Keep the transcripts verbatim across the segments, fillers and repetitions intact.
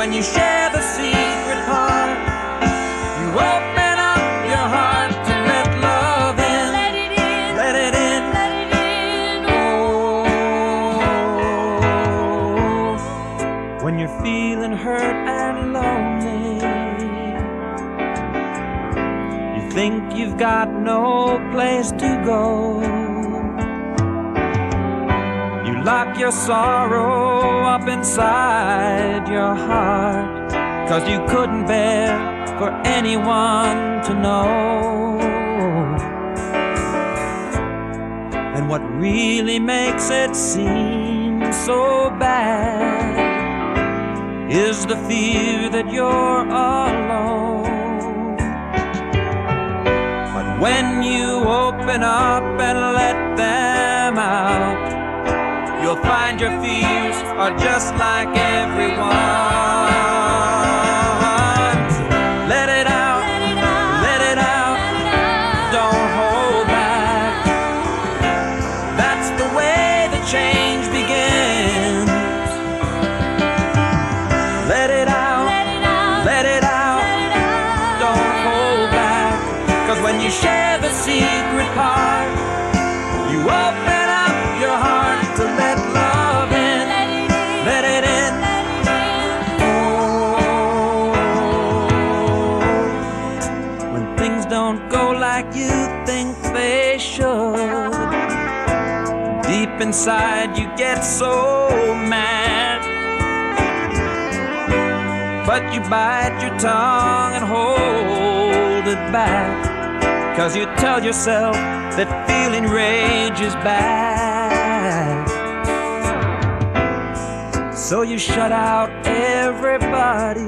when you share the secret part, you open up your heart to let love in. Let it in, Let it in. let it in. Oh, when you're feeling hurt and lonely, you think you've got no place to go. You lock your sorrow up inside your heart, 'cause you couldn't bear for anyone to know. And what really makes it seem so bad is the fear that you're alone. But when you open up and let them out, you'll find your fears are just like everyone's. Let it out, Let it out, let it out, let it out. don't hold back. That's the way the change begins. Let it out, Let it out, let it out, let it out. don't hold back. 'Cause when you share the secret part, you open up your heart to let love in. Let it in, Let it in. let it in. Oh, when things don't go like you think they should, deep inside you get so mad, but you bite your tongue and hold it back, 'cause you tell yourself that feeling rage is bad. So you shut out everybody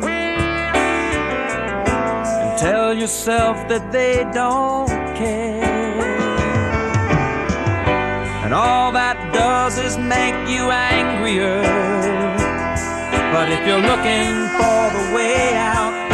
and tell yourself that they don't care. And all that does is make you angrier. But if you're looking for the way out,